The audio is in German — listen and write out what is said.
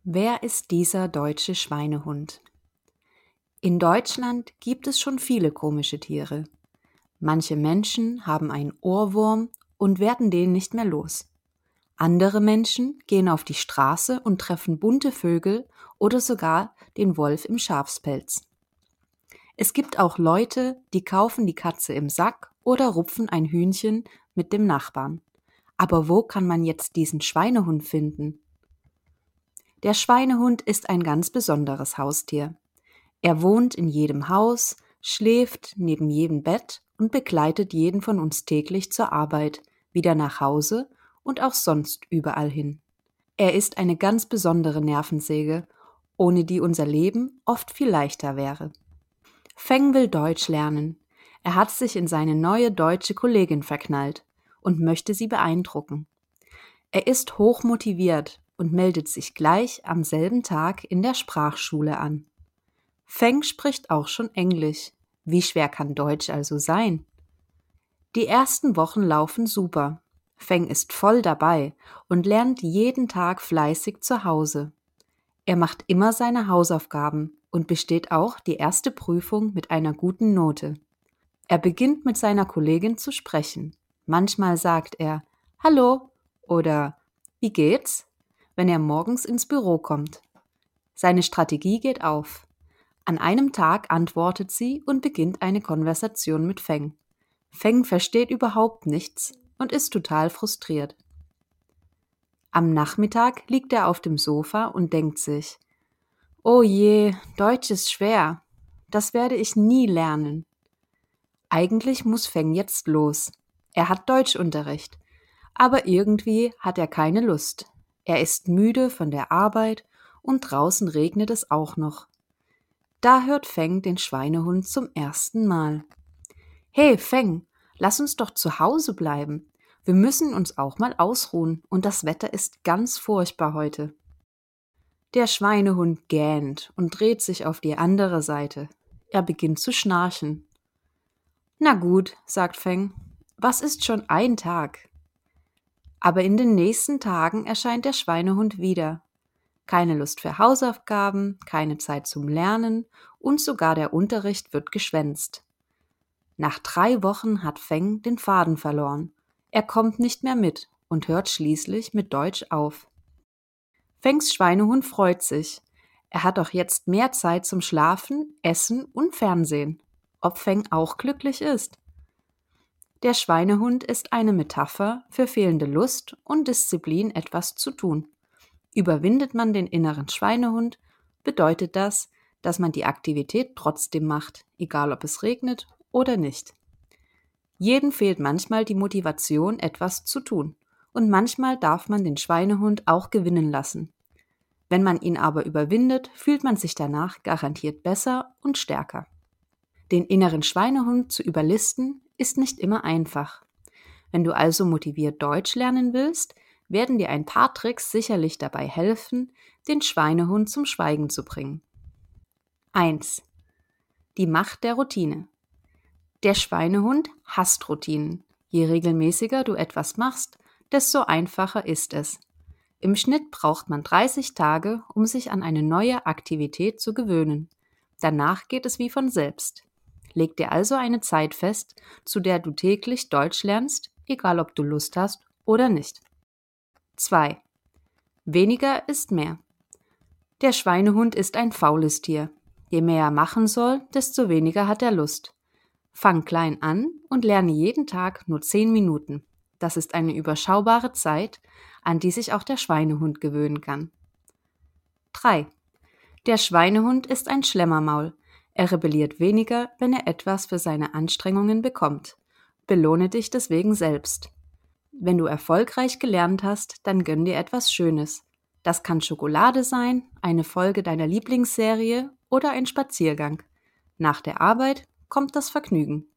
Wer ist dieser deutsche Schweinehund? In Deutschland gibt es schon viele komische Tiere. Manche Menschen haben einen Ohrwurm und werden den nicht mehr los. Andere Menschen gehen auf die Straße und treffen bunte Vögel oder sogar den Wolf im Schafspelz. Es gibt auch Leute, die kaufen die Katze im Sack oder rupfen ein Hühnchen mit dem Nachbarn. Aber wo kann man jetzt diesen Schweinehund finden? Der Schweinehund ist ein ganz besonderes Haustier. Er wohnt in jedem Haus, schläft neben jedem Bett und begleitet jeden von uns täglich zur Arbeit, wieder nach Hause und auch sonst überall hin. Er ist eine ganz besondere Nervensäge, ohne die unser Leben oft viel leichter wäre. Feng will Deutsch lernen. Er hat sich in seine neue deutsche Kollegin verknallt und möchte sie beeindrucken. Er ist hochmotiviert und meldet sich gleich am selben Tag in der Sprachschule an. Feng spricht auch schon Englisch. Wie schwer kann Deutsch also sein? Die ersten Wochen laufen super. Feng ist voll dabei und lernt jeden Tag fleißig zu Hause. Er macht immer seine Hausaufgaben und besteht auch die erste Prüfung mit einer guten Note. Er beginnt mit seiner Kollegin zu sprechen. Manchmal sagt er „Hallo" oder „Wie geht's?", wenn er morgens ins Büro kommt. Seine Strategie geht auf. An einem Tag antwortet sie und beginnt eine Konversation mit Feng. Feng versteht überhaupt nichts und ist total frustriert. Am Nachmittag liegt er auf dem Sofa und denkt sich: „Oh je, Deutsch ist schwer. Das werde ich nie lernen." Eigentlich muss Feng jetzt los. Er hat Deutschunterricht. Aber irgendwie hat er keine Lust. Er ist müde von der Arbeit und draußen regnet es auch noch. Da hört Feng den Schweinehund zum ersten Mal. „Hey Feng, lass uns doch zu Hause bleiben. Wir müssen uns auch mal ausruhen und das Wetter ist ganz furchtbar heute." Der Schweinehund gähnt und dreht sich auf die andere Seite. Er beginnt zu schnarchen. „Na gut", sagt Feng, „was ist schon ein Tag?" Aber in den nächsten Tagen erscheint der Schweinehund wieder. Keine Lust für Hausaufgaben, keine Zeit zum Lernen und sogar der Unterricht wird geschwänzt. Nach 3 Wochen hat Feng den Faden verloren. Er kommt nicht mehr mit und hört schließlich mit Deutsch auf. Fengs Schweinehund freut sich. Er hat auch jetzt mehr Zeit zum Schlafen, Essen und Fernsehen. Ob Feng auch glücklich ist? Der Schweinehund ist eine Metapher für fehlende Lust und Disziplin, etwas zu tun. Überwindet man den inneren Schweinehund, bedeutet das, dass man die Aktivität trotzdem macht, egal ob es regnet oder nicht. Jedem fehlt manchmal die Motivation, etwas zu tun. Und manchmal darf man den Schweinehund auch gewinnen lassen. Wenn man ihn aber überwindet, fühlt man sich danach garantiert besser und stärker. Den inneren Schweinehund zu überlisten, ist nicht immer einfach. Wenn du also motiviert Deutsch lernen willst, werden dir ein paar Tricks sicherlich dabei helfen, den Schweinehund zum Schweigen zu bringen. 1. Die Macht der Routine. Der Schweinehund hasst Routinen. Je regelmäßiger du etwas machst, desto einfacher ist es. Im Schnitt braucht man 30 Tage, um sich an eine neue Aktivität zu gewöhnen. Danach geht es wie von selbst. Leg dir also eine Zeit fest, zu der du täglich Deutsch lernst, egal ob du Lust hast oder nicht. 2. Weniger ist mehr. Der Schweinehund ist ein faules Tier. Je mehr er machen soll, desto weniger hat er Lust. Fang klein an und lerne jeden Tag nur 10 Minuten. Das ist eine überschaubare Zeit, an die sich auch der Schweinehund gewöhnen kann. 3. Der Schweinehund ist ein Schlemmermaul. Er rebelliert weniger, wenn er etwas für seine Anstrengungen bekommt. Belohne dich deswegen selbst. Wenn du erfolgreich gelernt hast, dann gönn dir etwas Schönes. Das kann Schokolade sein, eine Folge deiner Lieblingsserie oder ein Spaziergang. Nach der Arbeit kommt das Vergnügen.